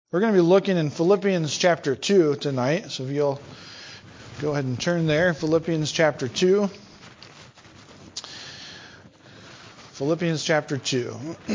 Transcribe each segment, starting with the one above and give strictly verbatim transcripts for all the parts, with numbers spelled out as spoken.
We're going to be looking in Philippians chapter two tonight. So if you'll go ahead and turn there, Philippians chapter two. Philippians chapter two.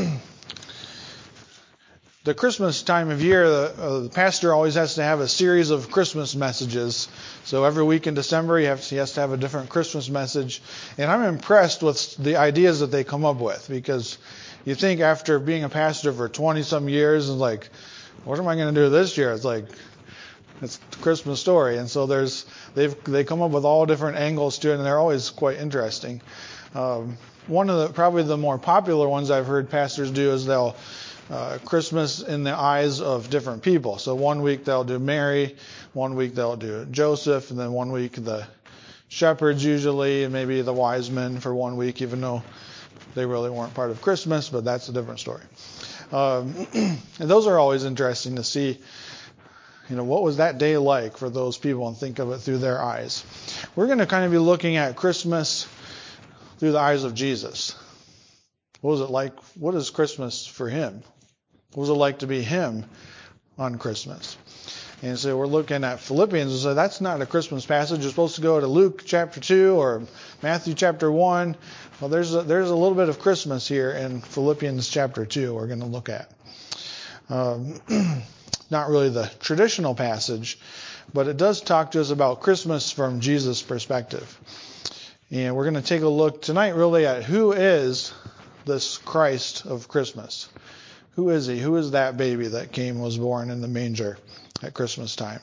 The Christmas time of year, the, uh, the pastor always has to have a series of Christmas messages. So every week in December, he, have to, he has to have a different Christmas message. And I'm impressed with the ideas that they come up with, because you think after being a pastor for twenty-some years, and like, what am I going to do this year? It's like, it's the Christmas story. And so there's they've they come up with all different angles to it, and they're always quite interesting. Um, one of the probably the more popular ones I've heard pastors do is they'll uh, Christmas in the eyes of different people. So one week they'll do Mary, one week they'll do Joseph, and then one week the shepherds usually, and maybe the wise men for one week, even though they really weren't part of Christmas, but that's a different story. Um, and those are always interesting to see, you know, what was that day like for those people, and think of it through their eyes. We're going to kind of be looking at Christmas through the eyes of Jesus. What was it like? What is Christmas for him? What was it like to be him on Christmas? And so we're looking at Philippians, and so that's not a Christmas passage. You're supposed to go to Luke chapter two or Matthew chapter one. Well, there's a, there's a little bit of Christmas here in Philippians chapter two we're going to look at. Um, not really the traditional passage, but it does talk to us about Christmas from Jesus' perspective. And we're going to take a look tonight really at who is this Christ of Christmas. Who is he? Who is that baby that came, was born in the manger at Christmas time?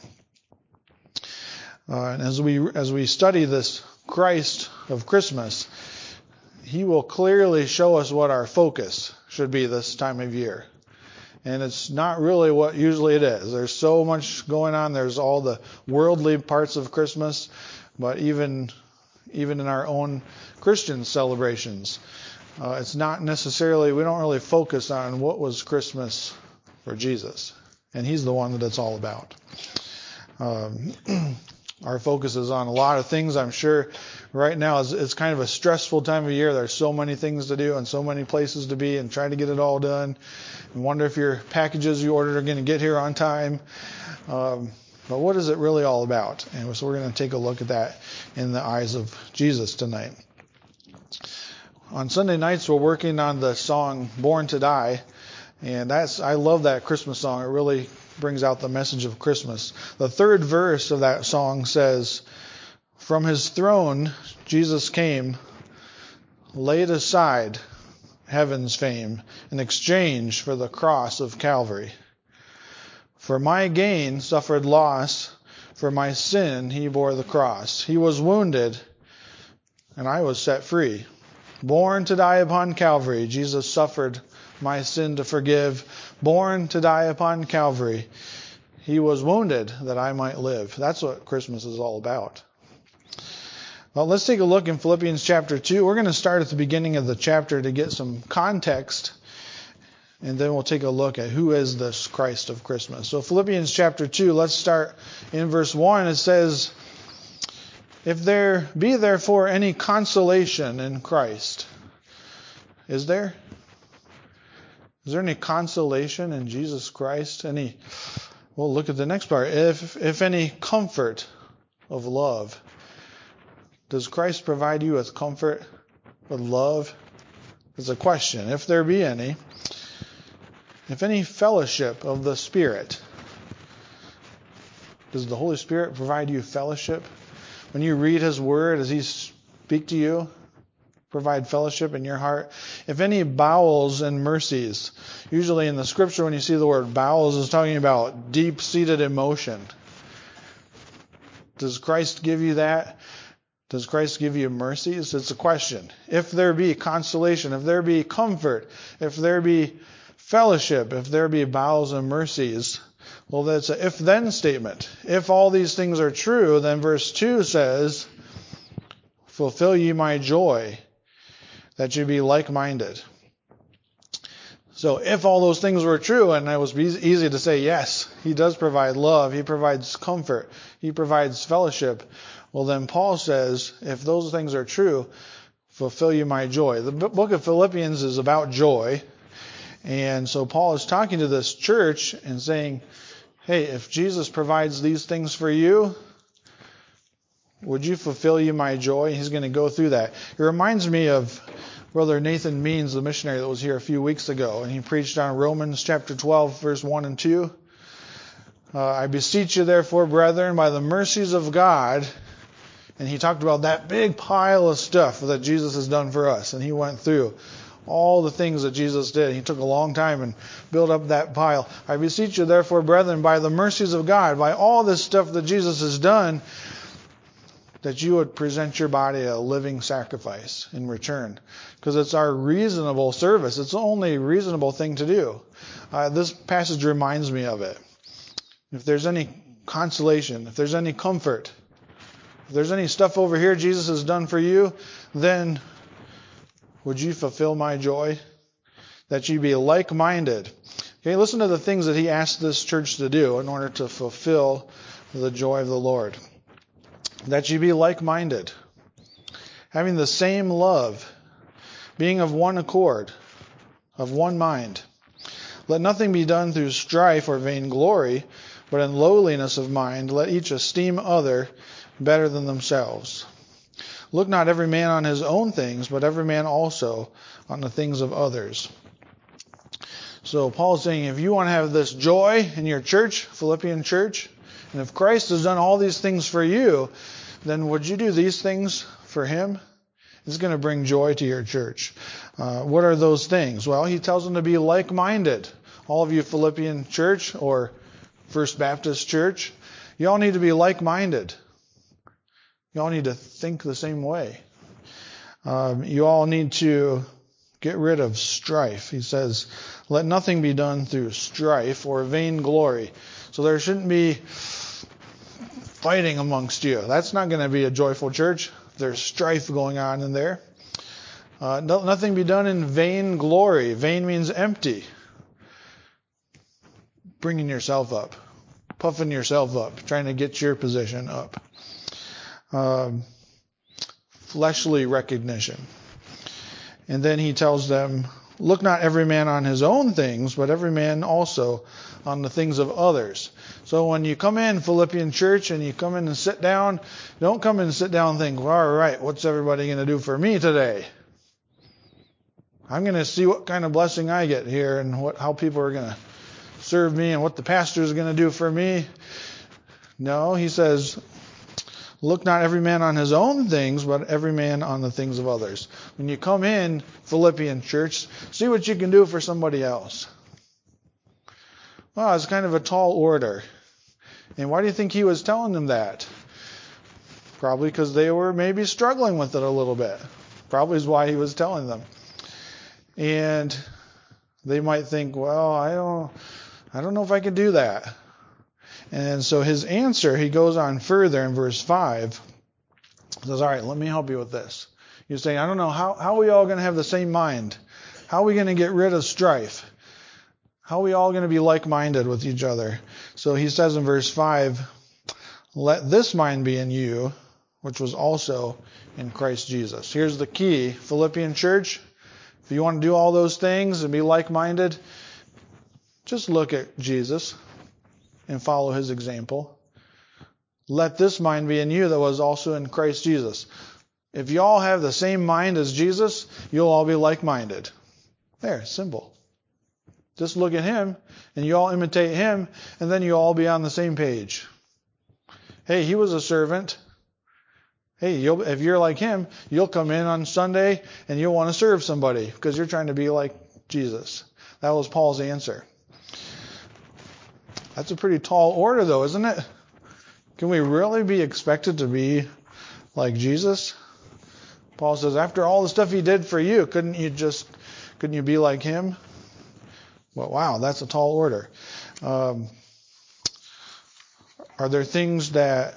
Uh, and as we as we study this Christ of Christmas, he will clearly show us what our focus should be this time of year. And it's not really what usually it is. There's so much going on. There's all the worldly parts of Christmas, but even even in our own Christian celebrations, uh, it's not necessarily, we don't really focus on what was Christmas for Jesus. And he's the one that it's all about. Um, our focus is on a lot of things, I'm sure. Right now, it's, it's kind of a stressful time of year. There's so many things to do and so many places to be, and try to get it all done. And wonder if your packages you ordered are going to get here on time. Um, but what is it really all about? And so we're going to take a look at that in the eyes of Jesus tonight. On Sunday nights, we're working on the song Born to Die. And that's, I love that Christmas song. It really brings out the message of Christmas. The third verse of that song says, "From his throne, Jesus came, laid aside heaven's fame in exchange for the cross of Calvary. For my gain suffered loss, for my sin he bore the cross. He was wounded, and I was set free. Born to die upon Calvary, Jesus suffered my sin to forgive. Born to die upon Calvary, he was wounded that I might live." That's what Christmas is all about. Well, let's take a look in Philippians chapter two. We're going to start at the beginning of the chapter to get some context, and then we'll take a look at who is this Christ of Christmas. So Philippians chapter two, let's start in verse one. It says, "If there be therefore any consolation in Christ." Is there? Is there any consolation in Jesus Christ? Any? Well, look at the next part. If if any comfort of love. Does Christ provide you with comfort, with love? It's a question. If there be any. If any fellowship of the Spirit. Does the Holy Spirit provide you fellowship? When you read His Word, does He speak to you? Provide fellowship in your heart? If any bowels and mercies. Usually in the Scripture, when you see the word bowels, it's talking about deep-seated emotion. Does Christ give you that? Does Christ give you mercies? It's a question. If there be consolation, if there be comfort, if there be fellowship, if there be bowels and mercies, well, that's an if-then statement. If all these things are true, then verse two says, "Fulfill ye my joy, that you be like-minded." So if all those things were true, and it was easy to say, yes, He does provide love, He provides comfort, He provides fellowship, well, then Paul says, if those things are true, fulfill you my joy. The book of Philippians is about joy. And so Paul is talking to this church and saying, hey, if Jesus provides these things for you, would you fulfill you my joy? He's going to go through that. It reminds me of Brother Nathan Means, the missionary that was here a few weeks ago, and he preached on Romans chapter twelve, verse one and two. Uh, I beseech you, therefore, brethren, by the mercies of God. And he talked about that big pile of stuff that Jesus has done for us. And he went through all the things that Jesus did. He took a long time and built up that pile. I beseech you, therefore, brethren, by the mercies of God, by all this stuff that Jesus has done, that you would present your body a living sacrifice in return. Because it's our reasonable service. It's the only reasonable thing to do. Uh, this passage reminds me of it. If there's any consolation, if there's any comfort, if there's any stuff over here Jesus has done for you, then would you fulfill my joy? That you be like-minded. Okay, listen to the things that he asked this church to do in order to fulfill the joy of the Lord. That you be like-minded, having the same love, being of one accord, of one mind. Let nothing be done through strife or vainglory, but in lowliness of mind, let each esteem other better than themselves. Look not every man on his own things, but every man also on the things of others. So Paul's saying, if you want to have this joy in your church, Philippian church, and if Christ has done all these things for you, then would you do these things for him? It's going to bring joy to your church. Uh, what are those things? Well, he tells them to be like-minded. All of you Philippian church or First Baptist church, you all need to be like-minded. You all need to think the same way. Um, you all need to get rid of strife. He says, let nothing be done through strife or vainglory. So there shouldn't be fighting amongst you. That's not going to be a joyful church. There's strife going on in there. Uh, no, nothing be done in vainglory. Vain means empty. Bringing yourself up. Puffing yourself up. Trying to get your position up. Um, fleshly recognition. And then he tells them, look not every man on his own things, but every man also on the things of others. So when you come in, Philippian church, and you come in and sit down, don't come in and sit down and think, well, all right, what's everybody going to do for me today? I'm going to see what kind of blessing I get here and what how people are going to serve me and what the pastor is going to do for me. No, he says, look not every man on his own things, but every man on the things of others. When you come in, Philippian church, see what you can do for somebody else. Well, it's kind of a tall order. And why do you think he was telling them that? Probably because they were maybe struggling with it a little bit. Probably is why he was telling them. And they might think, well, I don't, I don't know if I can do that. And so his answer, he goes on further in verse five. He says, all right, let me help you with this. You're saying, I don't know, how, how are we all going to have the same mind? How are we going to get rid of strife? How are we all going to be like-minded with each other? So he says in verse five, let this mind be in you, which was also in Christ Jesus. Here's the key, Philippian church. If you want to do all those things and be like-minded, just look at Jesus and follow his example. Let this mind be in you that was also in Christ Jesus. If you all have the same mind as Jesus, you'll all be like-minded. There, simple. Just look at him, and you all imitate him, and then you all be on the same page. Hey, he was a servant. Hey, you'll, if you're like him, you'll come in on Sunday, and you'll want to serve somebody, because you're trying to be like Jesus. That was Paul's answer. That's a pretty tall order, though, isn't it? Can we really be expected to be like Jesus? Paul says, after all the stuff he did for you, couldn't you just, couldn't you be like him? Well, wow, that's a tall order. Um, are there things that,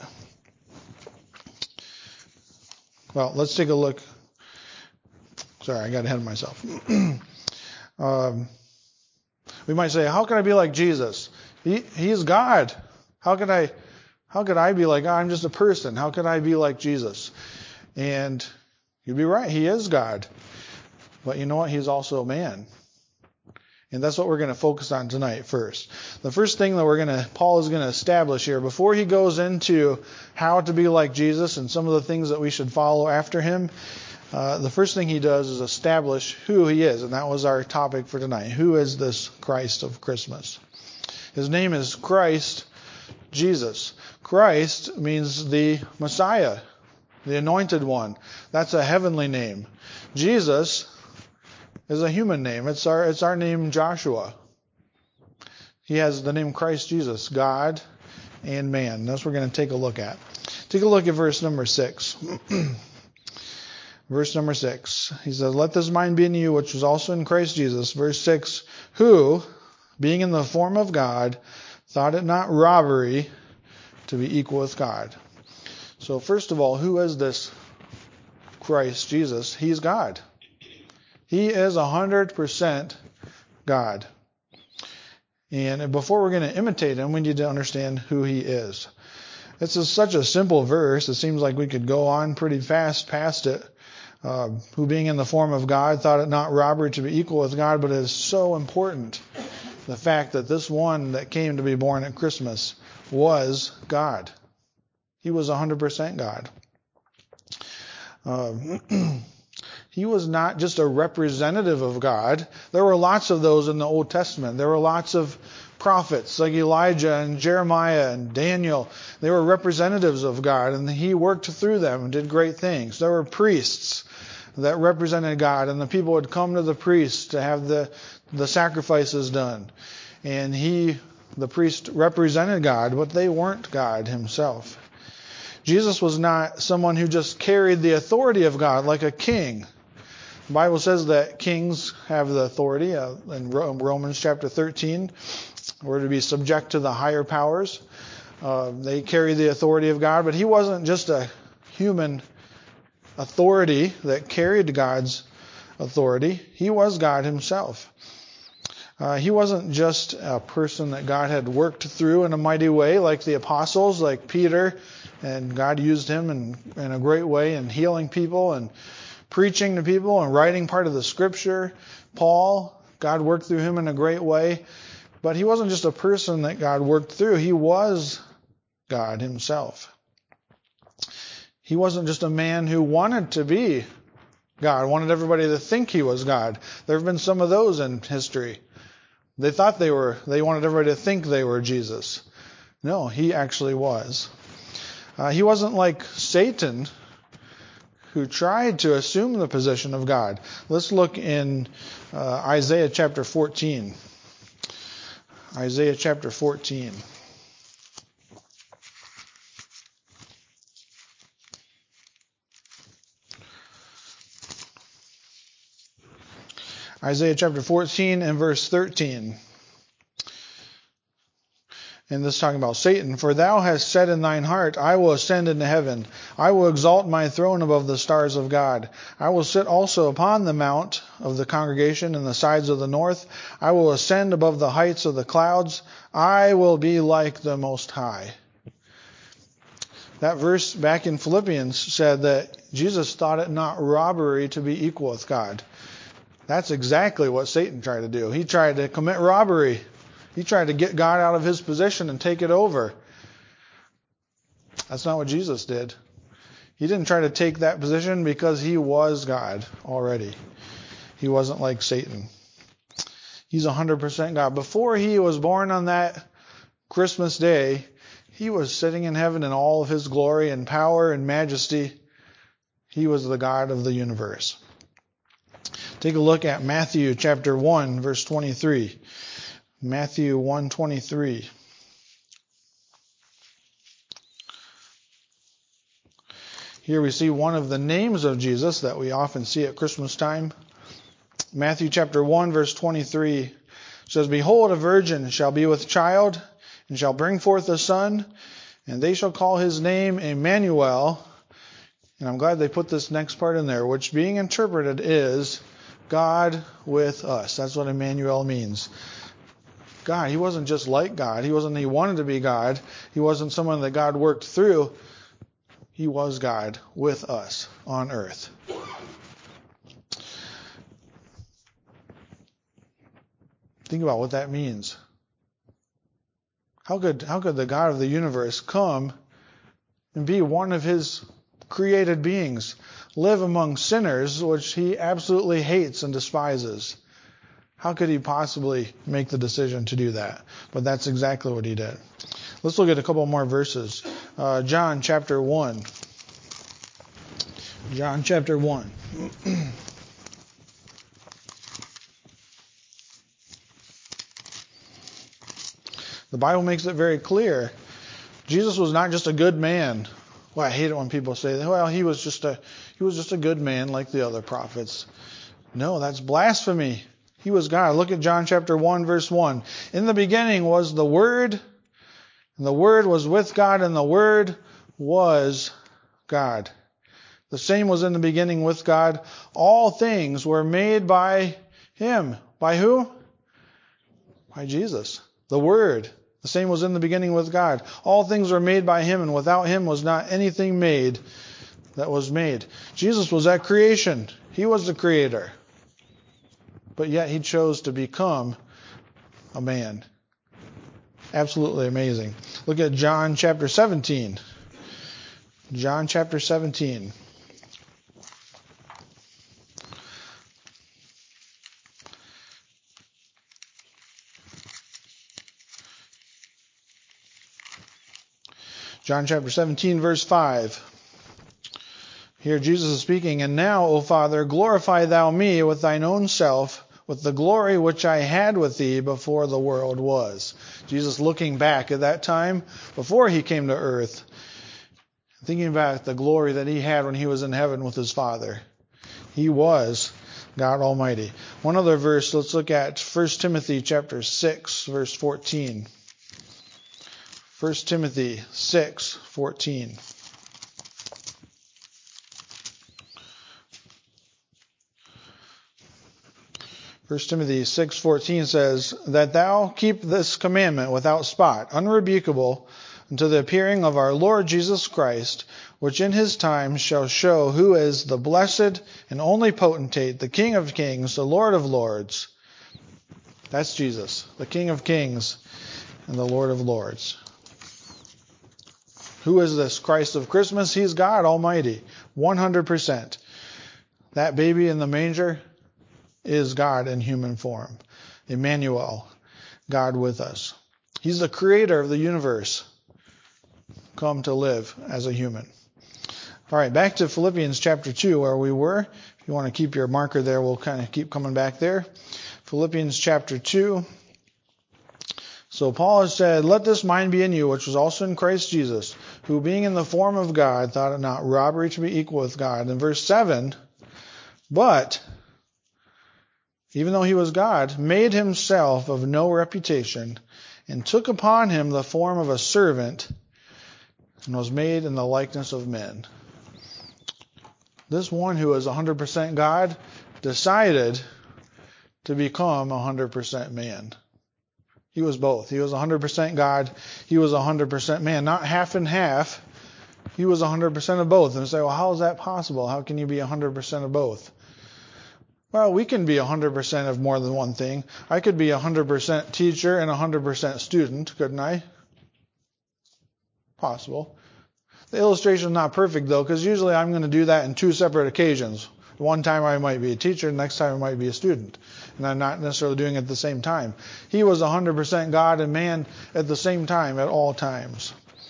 well, let's take a look. Sorry, I got ahead of myself. um, we might say, how can I be like Jesus? He, he's God. How could I, how could I be like, I'm just a person. How could I be like Jesus? And you'd be right. He is God. But you know what? He's also a man. And that's what we're going to focus on tonight first. The first thing that we're going to, Paul is going to establish here, before he goes into how to be like Jesus and some of the things that we should follow after him, uh, the first thing he does is establish who he is. And that was our topic for tonight. Who is this Christ of Christmas? His name is Christ Jesus. Christ means the Messiah, the anointed one. That's a heavenly name. Jesus is a human name. It's our it's our name Joshua. He has the name Christ Jesus, God and man. That's what we're going to take a look at. Take a look at verse number six. Verse number six. He says, "Let this mind be in you, which was also in Christ Jesus." Verse six, "Who, being in the form of God, thought it not robbery to be equal with God." So first of all, who is this Christ Jesus? He's God. He is one hundred percent God. And before we're going to imitate him, we need to understand who he is. This is such a simple verse. It seems like we could go on pretty fast past it. Uh, who being in the form of God thought it not robbery to be equal with God, but it is so important. The fact that this one that came to be born at Christmas was God. He was one hundred percent God. Uh, He was not just a representative of God. There were lots of those in the Old Testament. There were lots of prophets like Elijah and Jeremiah and Daniel. They were representatives of God, and he worked through them and did great things. There were priests that represented God, and the people would come to the priests to have the, the sacrifices done. And he, the priest, represented God, but they weren't God himself. Jesus was not someone who just carried the authority of God like a king. The Bible says that kings have the authority uh, in Romans chapter thirteen. We're to be subject to the higher powers. Uh, they carry the authority of God, but he wasn't just a human authority that carried God's authority. He was God himself. Uh, he wasn't just a person that God had worked through in a mighty way like the apostles, like Peter, and God used him in, in a great way in healing people and preaching to people and writing part of the scripture. Paul, God worked through him in a great way. But he wasn't just a person that God worked through. He was God himself. He wasn't just a man who wanted to be God, wanted everybody to think he was God. There have been some of those in history. They thought they were, they wanted everybody to think they were Jesus. No, he actually was. Uh, he wasn't like Satan, who tried to assume the position of God. Let's look in uh, Isaiah chapter fourteen. Isaiah chapter fourteen. Isaiah chapter fourteen and verse thirteen. And this is talking about Satan. "For thou hast said in thine heart, I will ascend into heaven. I will exalt my throne above the stars of God. I will sit also upon the mount of the congregation in the sides of the north. I will ascend above the heights of the clouds. I will be like the Most High." That verse back in Philippians said that Jesus thought it not robbery to be equal with God. That's exactly what Satan tried to do. He tried to commit robbery. He tried to get God out of his position and take it over. That's not what Jesus did. He didn't try to take that position because he was God already. He wasn't like Satan. He's one hundred percent God. Before he was born on that Christmas day, he was sitting in heaven in all of his glory and power and majesty. He was the God of the universe. Take a look at Matthew chapter one, verse twenty-three. Matthew one twenty-three. Here we see one of the names of Jesus that we often see at Christmas time. Matthew chapter one, verse twenty-three says, "Behold, a virgin shall be with child, and shall bring forth a son, and they shall call his name Emmanuel." And I'm glad they put this next part in there, which being interpreted is God with us. That's what Emmanuel means. God, he wasn't just like God. He wasn't, he wanted to be God. He wasn't someone that God worked through. He was God with us on earth. Think about what that means. How could, how could the God of the universe come and be one of his created beings, live among sinners, which he absolutely hates and despises? How could he possibly make the decision to do that? But that's exactly what he did. Let's look at a couple more verses. Uh, John chapter one. John chapter one. The Bible makes it very clear. Jesus was not just a good man. Well, I hate it when people say that. Well, he was just a he was just a good man like the other prophets. No, that's blasphemy. He was God. Look at John chapter one, verse one. In the beginning was the Word, and the Word was with God, and the Word was God. The same was in the beginning with God. All things were made by Him. By who? By Jesus. The Word. The same was in the beginning with God. All things were made by Him, and without Him was not anything made that was made. Jesus was at creation. He was the Creator. But yet He chose to become a man. Absolutely amazing. Look at John chapter seventeen. John chapter seventeen. John chapter seventeen, verse five. Here Jesus is speaking, and now, O Father, glorify thou me with thine own self, with the glory which I had with thee before the world was. Jesus looking back at that time before he came to earth, thinking about the glory that he had when he was in heaven with his Father. He was God Almighty. One other verse, let's look at First Timothy chapter six, verse fourteen. First Timothy six, fourteen. First Timothy six, fourteen says, that thou keep this commandment without spot, unrebukable, unto the appearing of our Lord Jesus Christ, which in his time shall show who is the blessed and only potentate, the King of kings, the Lord of lords. That's Jesus, the King of kings and the Lord of lords. Who is this Christ of Christmas? He's God Almighty, one hundred percent. That baby in the manger is God in human form. Emmanuel, God with us. He's the creator of the universe, come to live as a human. All right, back to Philippians chapter two where we were. If you want to keep your marker there, we'll kind of keep coming back there. Philippians chapter two. So Paul has said, let this mind be in you, which was also in Christ Jesus, who being in the form of God, thought it not robbery to be equal with God. In verse seven, but, even though he was God, made himself of no reputation, and took upon him the form of a servant, and was made in the likeness of men. This one who is one hundred percent God decided to become one hundred percent man. He was both. He was one hundred percent God. He was one hundred percent man. Not half and half. He was one hundred percent of both. And you say, well, how is that possible? How can you be one hundred percent of both? Well, we can be one hundred percent of more than one thing. I could be one hundred percent teacher and one hundred percent student, couldn't I? Possible. The illustration is not perfect, though, because usually I'm going to do that in two separate occasions. One time I might be a teacher, the next time I might be a student. And I'm not necessarily doing it at the same time. He was one hundred percent God and man at the same time, at all times.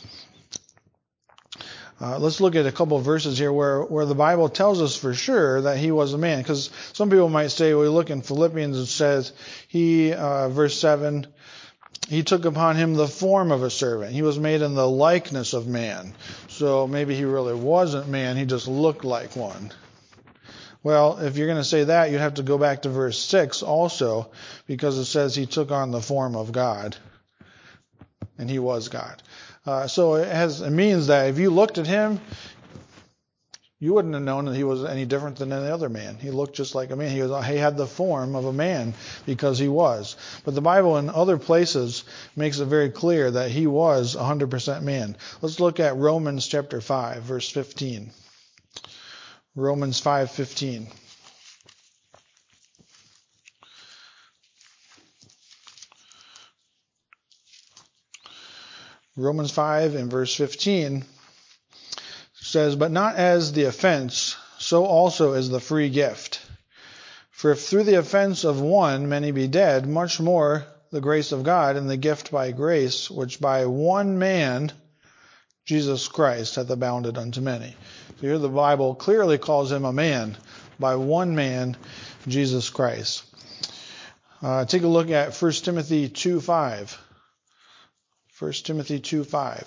Uh, let's look at a couple of verses here where, where the Bible tells us for sure that he was a man. Because some people might say, well, look in Philippians, it says, he, uh, verse seven, he took upon him the form of a servant. He was made in the likeness of man. So maybe he really wasn't man, he just looked like one. Well, if you're going to say that, you'd have to go back to verse six also, because it says he took on the form of God. And he was God. Uh, so it, has, it means that if you looked at him, you wouldn't have known that he was any different than any other man. He looked just like a man. He, was, he had the form of a man because he was. But the Bible in other places makes it very clear that he was one hundred percent man. Let's look at Romans chapter five, verse fifteen. Romans five fifteen. Romans five and verse fifteen says, "But not as the offense, so also is the free gift. For if through the offense of one many be dead, much more the grace of God and the gift by grace, which by one man, Jesus Christ, hath abounded unto many." So here the Bible clearly calls him a man, by one man, Jesus Christ. Uh, take a look at First Timothy two five. First Timothy two five.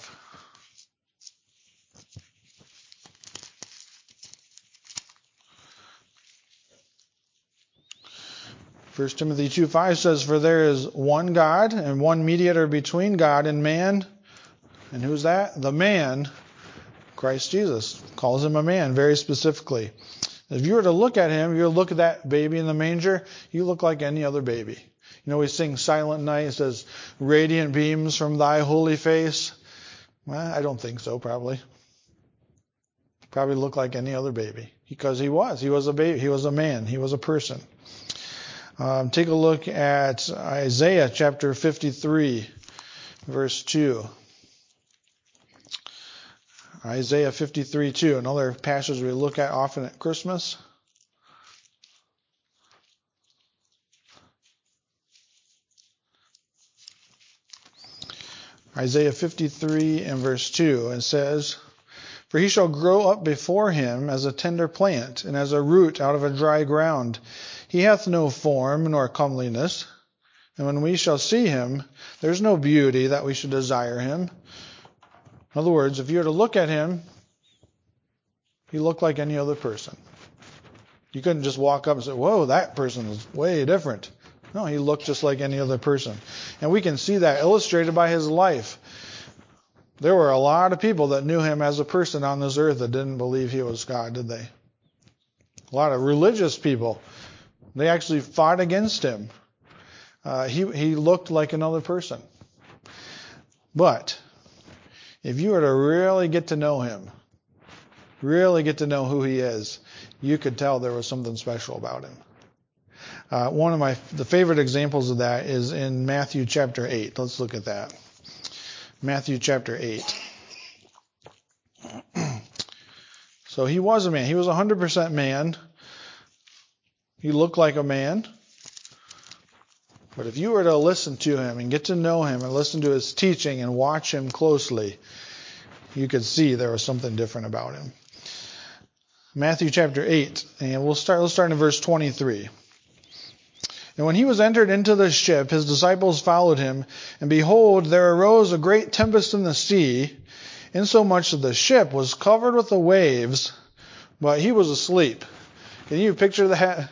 First Timothy two five says, "For there is one God and one mediator between God and man." And who's that? The man, Christ Jesus. Calls him a man very specifically. If you were to look at him, you look at that baby in the manger, you look like any other baby. You know, we sing Silent Night. It says, "Radiant beams from thy holy face." Well, I don't think so, probably. Probably look like any other baby. Because he was. He was a baby. He was a man. He was a person. Um, take a look at Isaiah chapter fifty-three, verse two. Isaiah fifty-three two, another passage we look at often at Christmas. Isaiah fifty-three and verse two, it says, "For he shall grow up before him as a tender plant, and as a root out of a dry ground. He hath no form nor comeliness, and when we shall see him, there's no beauty that we should desire him." In other words, if you were to look at him, he looked like any other person. You couldn't just walk up and say, "Whoa, that person is way different." No, he looked just like any other person. And we can see that illustrated by his life. There were a lot of people that knew him as a person on this earth that didn't believe he was God, did they? A lot of religious people. They actually fought against him. Uh, he, he looked like another person. But if you were to really get to know him, really get to know who he is, you could tell there was something special about him. Uh, one of my the favorite examples of that is in Matthew chapter eight. Let's look at that. Matthew chapter eight. So he was a man. He was one hundred percent man. He looked like a man. But if you were to listen to him and get to know him and listen to his teaching and watch him closely, you could see there was something different about him. Matthew chapter eight, and we'll start let's start in verse twenty-three. "And when he was entered into the ship, his disciples followed him, and behold, there arose a great tempest in the sea, insomuch that the ship was covered with the waves, but he was asleep." Can you picture that?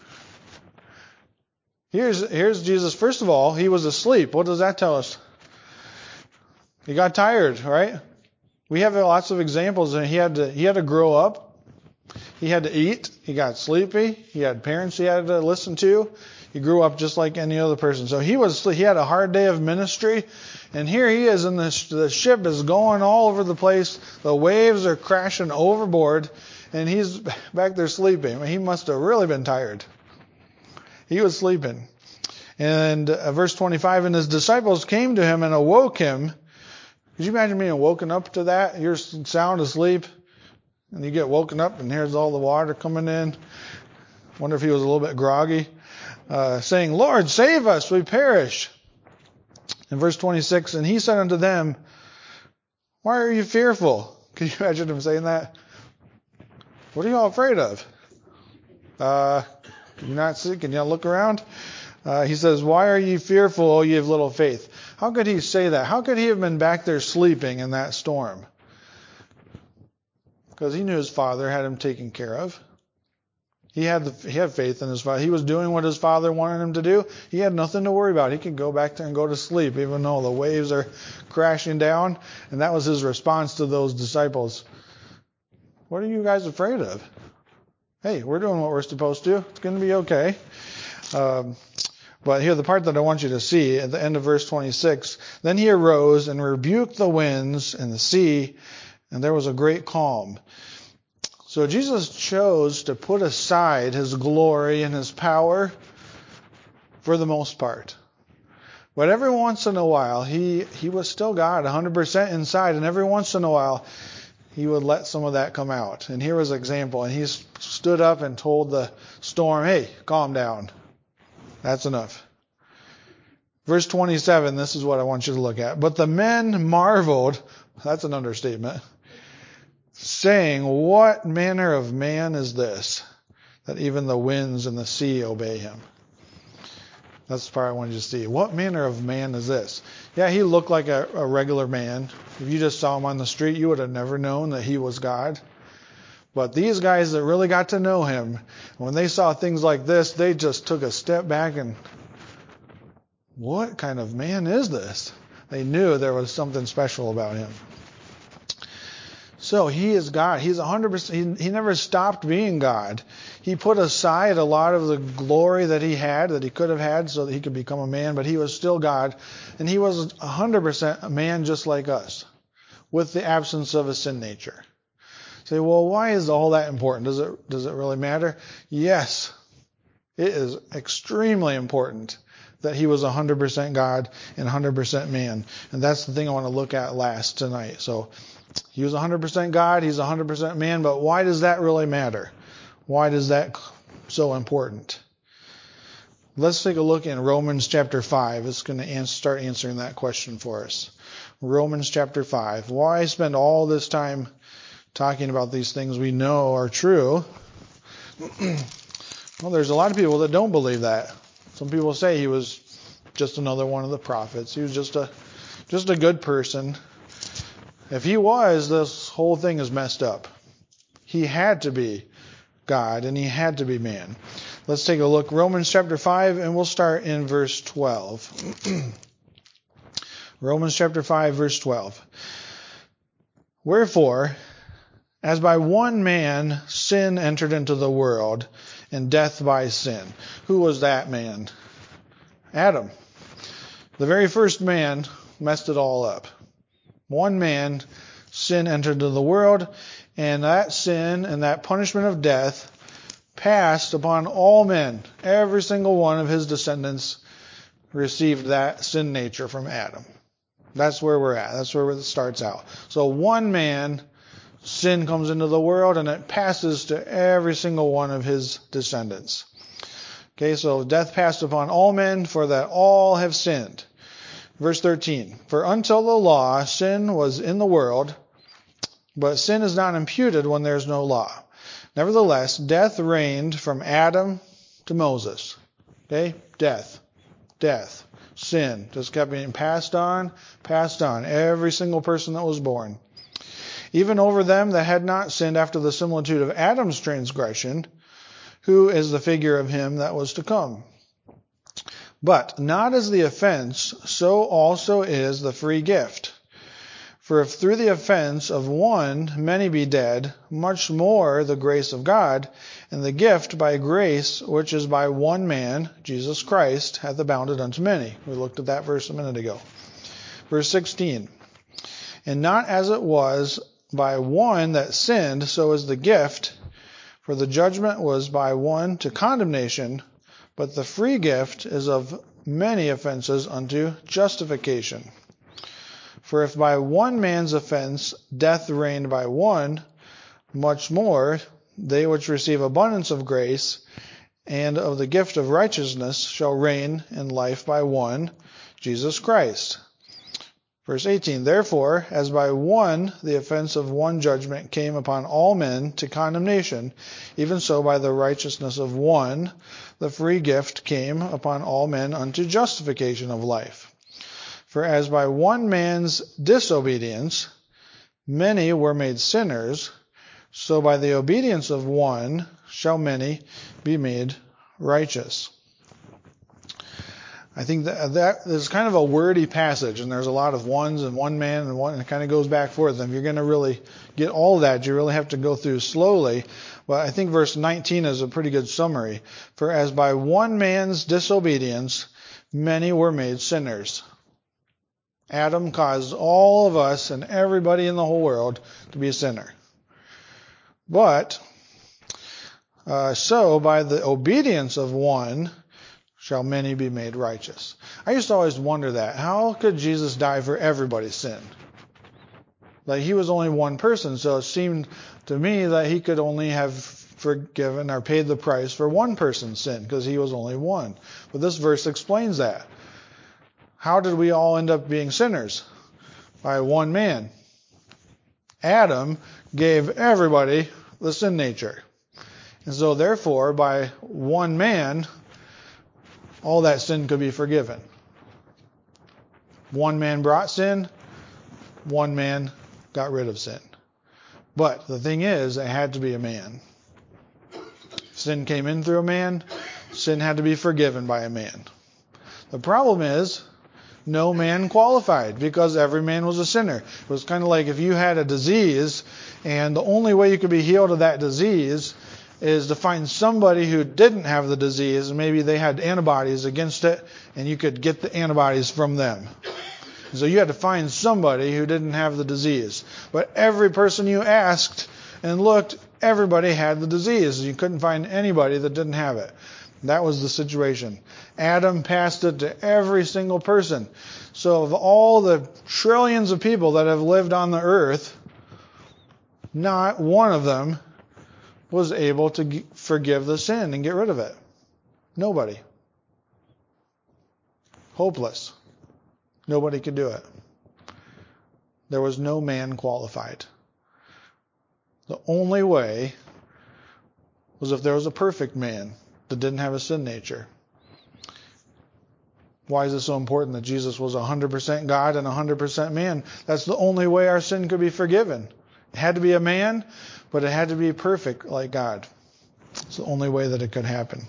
Here's, here's Jesus. First of all, he was asleep. What does that tell us? He got tired, right? We have lots of examples, and he had to, he had to grow up. He had to eat. He got sleepy. He had parents he had to listen to. He grew up just like any other person. So he was, he had a hard day of ministry. And here he is, and the, the ship is going all over the place. The waves are crashing overboard, and he's back there sleeping. I mean, he must have really been tired. He was sleeping. And uh, verse twenty-five, "And his disciples came to him and awoke him." Could you imagine being woken up to that? You're sound asleep, and you get woken up, and here's all the water coming in. Wonder if he was a little bit groggy. Uh, saying, "Lord, save us, we perish." In verse twenty-six, "And he said unto them, Why are you fearful?" Can you imagine him saying that? What are you all afraid of? Uh, can you not see? Can you not look around? Uh, he says, "Why are ye fearful, O ye of little faith?" How could he say that? How could he have been back there sleeping in that storm? Because he knew his Father had him taken care of. He had the, he had faith in his Father. He was doing what his Father wanted him to do. He had nothing to worry about. He could go back there and go to sleep, even though the waves are crashing down. And that was his response to those disciples. What are you guys afraid of? Hey, we're doing what we're supposed to. It's going to be okay. Um, but here, the part that I want you to see at the end of verse twenty-six, "Then he arose and rebuked the winds and the sea, and there was a great calm." So Jesus chose to put aside his glory and his power for the most part. But every once in a while, he, he was still God, one hundred percent inside. And every once in a while, he would let some of that come out. And here was an example. And he stood up and told the storm, hey, calm down. That's enough. Verse twenty-seven, this is what I want you to look at. But the men marveled, that's an understatement, saying, what manner of man is this, that even the winds and the sea obey him? That's the part I wanted you to see. What manner of man is this? Yeah, he looked like a, a regular man. If you just saw him on the street, you would have never known that he was God. But these guys that really got to know him, when they saw things like this, they just took a step back and, what kind of man is this? They knew there was something special about him. So he is God. He's one hundred percent. He, he never stopped being God. He put aside a lot of the glory that he had, that he could have had, so that he could become a man, but he was still God. And he was one hundred percent a man just like us, with the absence of a sin nature. Say, well, why is all that important? Does it, does it really matter? Yes, it is extremely important that he was one hundred percent God and one hundred percent man. And that's the thing I want to look at last tonight. So he was one hundred percent God, he's one hundred percent man, but why does that really matter? Why is that so important? Let's take a look in Romans chapter five. It's going to answer, start answering that question for us. Romans chapter five. Why spend all this time talking about these things we know are true? Well, there's a lot of people that don't believe that. Some people say he was just another one of the prophets. He was just a just a good person. If he was, this whole thing is messed up. He had to be God and he had to be man. Let's take a look. Romans chapter five, and we'll start in verse twelve. Romans chapter five, verse twelve. Wherefore, as by one man sin entered into the world, and death by sin. Who was that man? Adam. The very first man messed it all up. One man, sin entered into the world, and that sin and that punishment of death passed upon all men. Every single one of his descendants received that sin nature from Adam. That's where we're at. That's where it starts out. So one man, sin comes into the world, and it passes to every single one of his descendants. Okay, so death passed upon all men, for that all have sinned. Verse thirteen. For until the law, sin was in the world, but sin is not imputed when there is no law. Nevertheless, death reigned from Adam to Moses. Okay, death, death, sin just kept being passed on, passed on. Every single person that was born. Even over them that had not sinned after the similitude of Adam's transgression, who is the figure of him that was to come. But not as the offense, so also is the free gift. For if through the offense of one many be dead, much more the grace of God, and the gift by grace, which is by one man, Jesus Christ, hath abounded unto many. We looked at that verse a minute ago. Verse sixteen. And not as it was by one that sinned, so is the gift. For the judgment was by one to condemnation, but the free gift is of many offenses unto justification. For if by one man's offense death reigned by one, much more they which receive abundance of grace and of the gift of righteousness shall reign in life by one, Jesus Christ. Verse eighteen, therefore, as by one the offense of one judgment came upon all men to condemnation, even so by the righteousness of one the free gift came upon all men unto justification of life. For as by one man's disobedience many were made sinners, so by the obedience of one shall many be made righteous. I think that, that is kind of a wordy passage, and there's a lot of ones and one man and one, and it kind of goes back and forth. And if you're going to really get all of that, you really have to go through slowly. But I think verse nineteen is a pretty good summary. For as by one man's disobedience, many were made sinners. Adam caused all of us and everybody in the whole world to be a sinner. But, uh, so by the obedience of one, shall many be made righteous. I used to always wonder that. How could Jesus die for everybody's sin? Like, he was only one person, so it seemed to me that he could only have forgiven or paid the price for one person's sin, because he was only one. But this verse explains that. How did we all end up being sinners? By one man. Adam gave everybody the sin nature. And so therefore, by one man, all that sin could be forgiven. One man brought sin, one man got rid of sin. But the thing is, it had to be a man. Sin came in through a man, sin had to be forgiven by a man. The problem is, no man qualified, because every man was a sinner. It was kind of like if you had a disease, and the only way you could be healed of that disease is to find somebody who didn't have the disease, and maybe they had antibodies against it, and you could get the antibodies from them. So you had to find somebody who didn't have the disease. But every person you asked and looked, everybody had the disease. You couldn't find anybody that didn't have it. That was the situation. Adam passed it to every single person. So of all the trillions of people that have lived on the earth, not one of them was able to forgive the sin and get rid of it. Nobody. Hopeless. Nobody could do it. There was no man qualified. The only way was if there was a perfect man that didn't have a sin nature. Why is it so important that Jesus was one hundred percent God and one hundred percent man? That's the only way our sin could be forgiven. It had to be a man, but it had to be perfect like God. It's the only way that it could happen.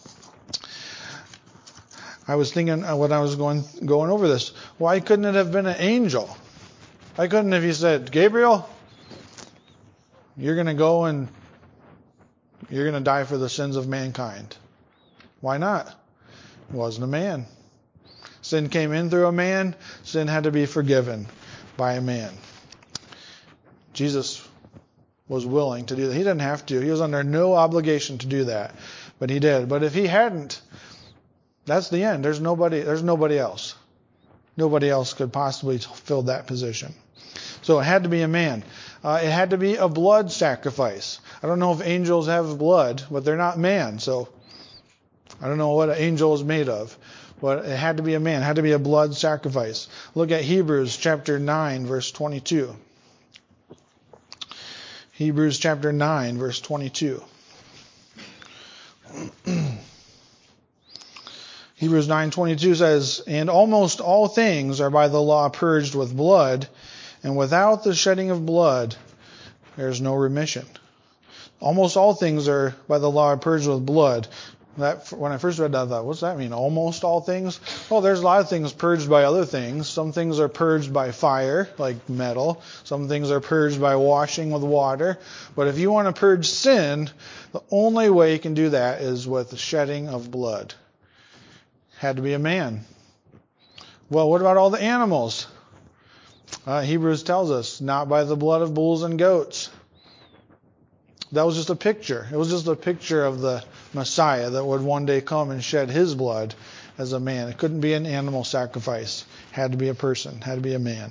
I was thinking when I was going going over this, why couldn't it have been an angel? Why couldn't have he said, Gabriel, you're going to go and you're going to die for the sins of mankind? Why not? He wasn't a man. Sin came in through a man. Sin had to be forgiven by a man. Jesus was willing to do that. He didn't have to. He was under no obligation to do that. But he did. But if he hadn't, that's the end. There's nobody, there's nobody else. Nobody else could possibly fill that position. So it had to be a man. Uh, it had to be a blood sacrifice. I don't know if angels have blood, but they're not man. So I don't know what an angel is made of. But it had to be a man. It had to be a blood sacrifice. Look at Hebrews chapter nine, verse twenty-two. Hebrews chapter nine, verse twenty-two. Hebrews nine twenty-two says, "And almost all things are by the law purged with blood, and without the shedding of blood there is no remission." Almost all things are by the law purged with blood. That, when I first read that, I thought, what's that mean? Almost all things? Well, there's a lot of things purged by other things. Some things are purged by fire, like metal. Some things are purged by washing with water. But if you want to purge sin, the only way you can do that is with the shedding of blood. Had to be a man. Well, what about all the animals? Uh, Hebrews tells us, not by the blood of bulls and goats. That was just a picture. It was just a picture of the Messiah that would one day come and shed his blood as a man. It couldn't be an animal sacrifice. It had to be a person. It had to be a man.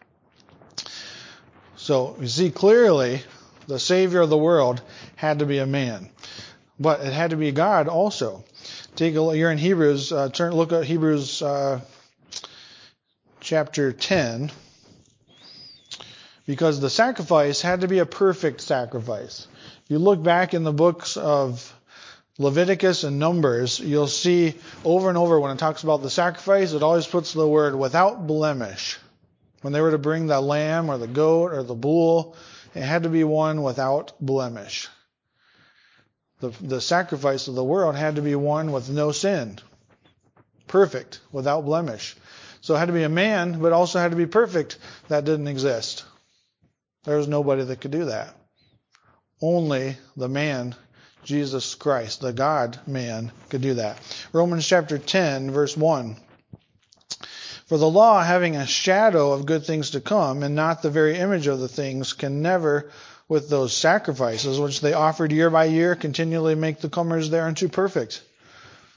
So you see clearly the Savior of the world had to be a man. But it had to be God also. Take a look. You're in Hebrews. Uh, turn. Look at Hebrews uh, chapter ten. Because the sacrifice had to be a perfect sacrifice. If you look back in the books of Leviticus and Numbers, you'll see over and over when it talks about the sacrifice, it always puts the word without blemish. When they were to bring the lamb or the goat or the bull, it had to be one without blemish. The, the sacrifice of the world had to be one with no sin. Perfect, without blemish. So it had to be a man, but also had to be perfect. That didn't exist. There was nobody that could do that. Only the man, Jesus Christ, the God-man, could do that. Romans chapter ten, verse one. "For the law, having a shadow of good things to come, and not the very image of the things, can never, with those sacrifices which they offered year by year, continually make the comers thereunto perfect."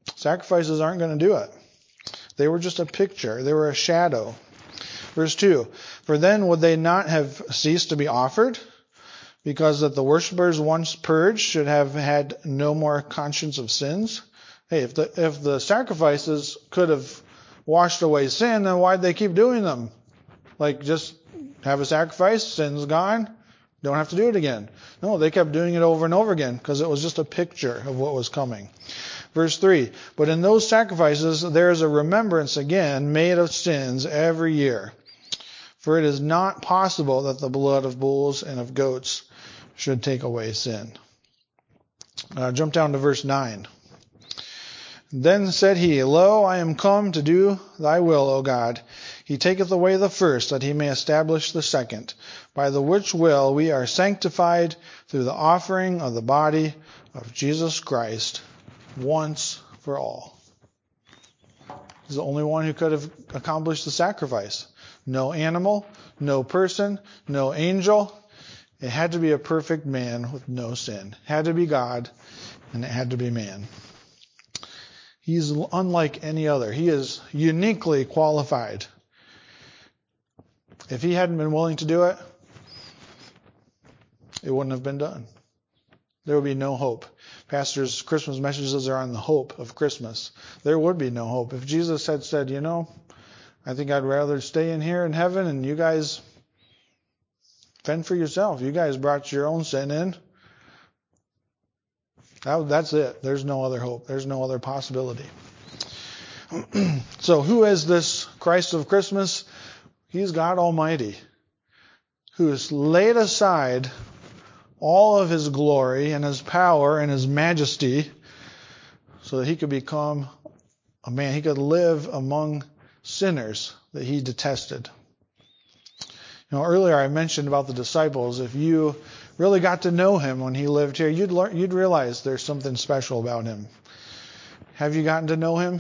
Sacrifices aren't going to do it. They were just a picture. They were a shadow. Verse two, for then would they not have ceased to be offered? Because that the worshippers once purged should have had no more conscience of sins? Hey, if the, if the sacrifices could have washed away sin, then why'd they keep doing them? Like, just have a sacrifice, sin's gone, don't have to do it again. No, they kept doing it over and over again because it was just a picture of what was coming. Verse three, but in those sacrifices there is a remembrance again made of sins every year. For it is not possible that the blood of bulls and of goats should take away sin. Uh, jump down to verse nine. Then said he, Lo, I am come to do thy will, O God. He taketh away the first, that he may establish the second, by the which will we are sanctified through the offering of the body of Jesus Christ once for all. He's the only one who could have accomplished the sacrifice. No animal, no person, no angel. It had to be a perfect man with no sin. It had to be God, and it had to be man. He's unlike any other. He is uniquely qualified. If he hadn't been willing to do it, it wouldn't have been done. There would be no hope. Pastor's Christmas messages are on the hope of Christmas. There would be no hope. If Jesus had said, you know, I think I'd rather stay in here in heaven and you guys fend for yourself. You guys brought your own sin in. That, that's it. There's no other hope. There's no other possibility. So who is this Christ of Christmas? He's God Almighty, who has laid aside all of his glory and his power and his majesty so that he could become a man. He could live among sinners that he detested. You know, earlier I mentioned about the disciples. If you really got to know him when he lived here, you'd learn, you'd realize there's something special about him. Have you gotten to know him?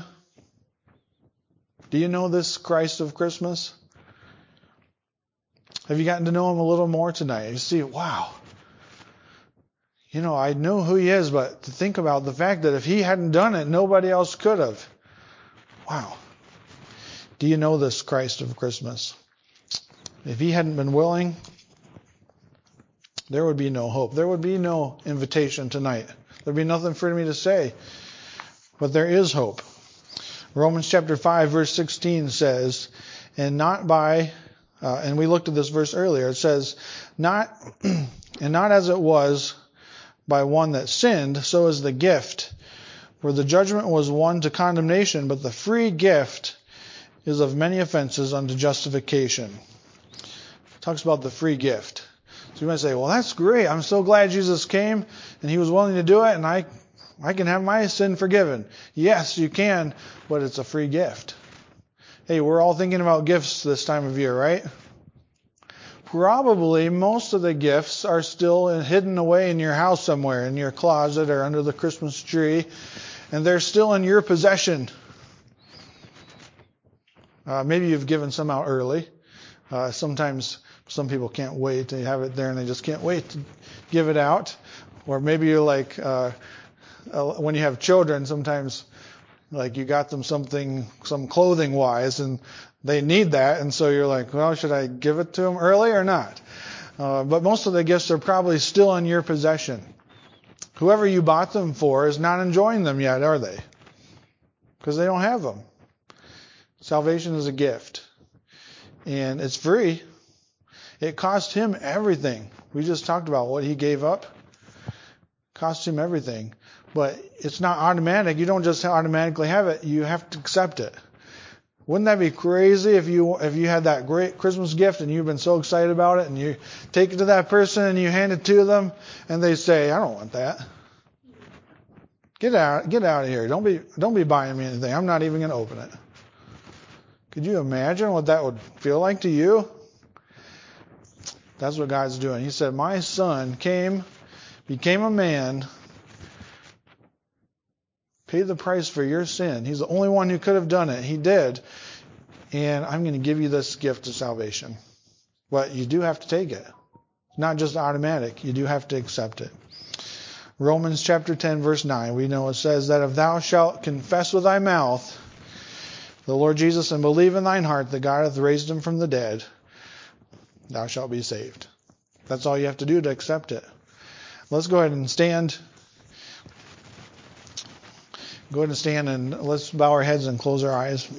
Do you know this Christ of Christmas? Have you gotten to know him a little more tonight? You see, wow. You know, I know who he is, but to think about the fact that if he hadn't done it, nobody else could have. Wow. Do you know this Christ of Christmas? If he hadn't been willing, there would be no hope. There would be no invitation tonight. There'd be nothing for me to say. But there is hope. Romans chapter five verse sixteen says, and not by, uh, and we looked at this verse earlier, it says, not, and not as it was by one that sinned, so is the gift. For the judgment was one to condemnation, but the free gift is of many offenses unto justification. It talks about the free gift. So you might say, well, that's great. I'm so glad Jesus came and he was willing to do it, and I I can have my sin forgiven. Yes, you can, but it's a free gift. Hey, we're all thinking about gifts this time of year, right? Probably most of the gifts are still hidden away in your house somewhere, in your closet or under the Christmas tree, and they're still in your possession. Uh, maybe you've given some out early. Uh, sometimes some people can't wait. They have it there and they just can't wait to give it out. Or maybe you're like, uh, uh, when you have children, sometimes like you got them something, some clothing wise, and they need that. And so you're like, well, should I give it to them early or not? Uh, but most of the gifts are probably still in your possession. Whoever you bought them for is not enjoying them yet, are they? Because they don't have them. Salvation is a gift. And it's free. It cost him everything. We just talked about what he gave up. It cost him everything. But it's not automatic. You don't just automatically have it. You have to accept it. Wouldn't that be crazy if you if you had that great Christmas gift and you've been so excited about it and you take it to that person and you hand it to them and they say, I don't want that. Get out, get out of here. Don't be don't be buying me anything. I'm not even going to open it. Could you imagine what that would feel like to you? That's what God's doing. He said, my son came, became a man, paid the price for your sin. He's the only one who could have done it. He did. And I'm going to give you this gift of salvation. But you do have to take it. It's not just automatic. You do have to accept it. Romans chapter ten, verse nine, we know it says that if thou shalt confess with thy mouth the Lord Jesus and believe in thine heart that God hath raised him from the dead, thou shalt be saved. That's all you have to do to accept it. Let's go ahead and stand. Go ahead and stand and let's bow our heads and close our eyes.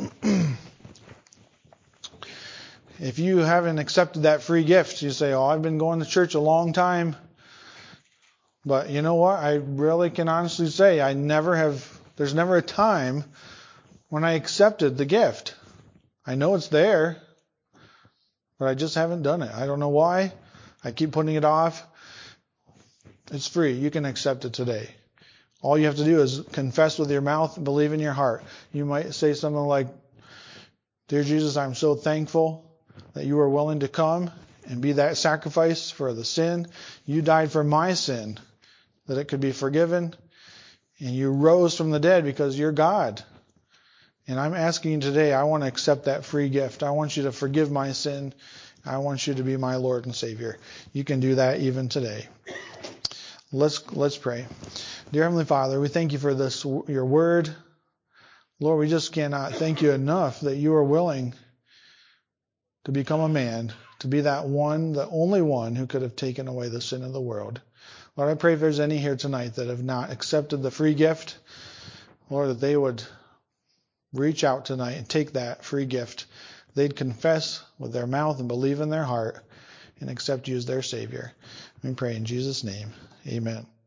If you haven't accepted that free gift, you say, oh, I've been going to church a long time. But you know what? I really can honestly say I never have, there's never a time when I accepted the gift. I know it's there, but I just haven't done it. I don't know why. I keep putting it off. It's free. You can accept it today. All you have to do is confess with your mouth and believe in your heart. You might say something like, Dear Jesus, I'm so thankful that you were willing to come and be that sacrifice for the sin. You died for my sin, that it could be forgiven. And you rose from the dead because you're God. And I'm asking you today, I want to accept that free gift. I want you to forgive my sin. I want you to be my Lord and Savior. You can do that even today. Let's let's pray. Dear Heavenly Father, we thank you for this, your word. Lord, we just cannot thank you enough that you are willing to become a man, to be that one, the only one who could have taken away the sin of the world. Lord, I pray if there's any here tonight that have not accepted the free gift, Lord, that they would reach out tonight and take that free gift. They'd confess with their mouth and believe in their heart and accept you as their Savior. We pray in Jesus' name. Amen.